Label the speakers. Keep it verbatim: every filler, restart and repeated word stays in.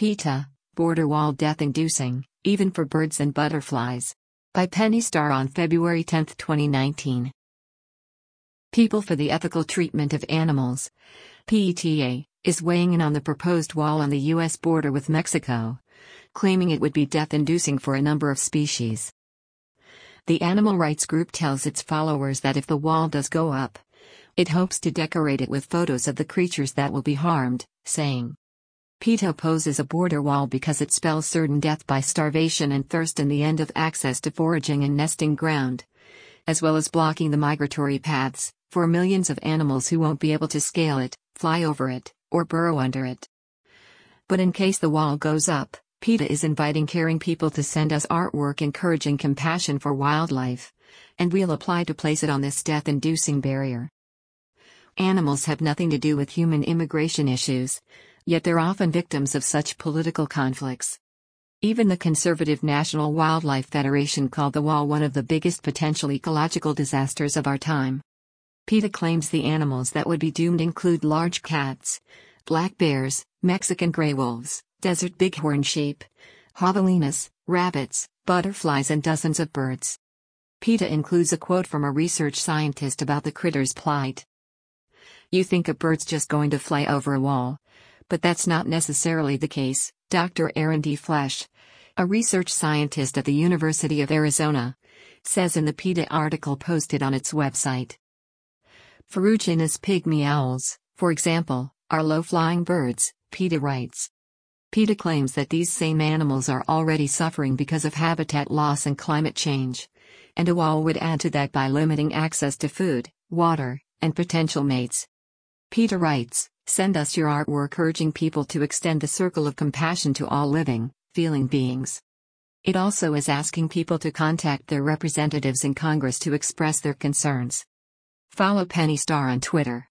Speaker 1: PETA, border wall death-inducing, even for birds and butterflies. By Penny Starr on February tenth twenty nineteen. People for the Ethical Treatment of Animals, PETA, is weighing in on the proposed wall on the U S border with Mexico, claiming it would be death-inducing for a number of species. The animal rights group tells its followers that if the wall does go up, it hopes to decorate it with photos of the creatures that will be harmed, saying, PETA opposes a border wall because it spells certain death by starvation and thirst and the end of access to foraging and nesting ground, as well as blocking the migratory paths for millions of animals who won't be able to scale it, fly over it, or burrow under it. But in case the wall goes up, PETA is inviting caring people to send us artwork encouraging compassion for wildlife, and we'll apply to place it on this death-inducing barrier. Animals have nothing to do with human immigration issues, yet they're often victims of such political conflicts. Even the conservative National Wildlife Federation called the wall one of the biggest potential ecological disasters of our time. PETA claims the animals that would be doomed include large cats, black bears, Mexican gray wolves, desert bighorn sheep, javelinas, rabbits, butterflies and dozens of birds. PETA includes a quote from a research scientist about the critter's plight. You think a bird's just going to fly over a wall, but that's not necessarily the case, Doctor Aaron D. Flesch, a research scientist at the University of Arizona, says in the PETA article posted on its website. Ferruginous pygmy owls, for example, are low-flying birds, PETA writes. PETA claims that these same animals are already suffering because of habitat loss and climate change, and a wall would add to that by limiting access to food, water, and potential mates. PETA writes, send us your artwork urging people to extend the circle of compassion to all living, feeling beings. It also is asking people to contact their representatives in Congress to express their concerns. Follow Penny Starr on Twitter.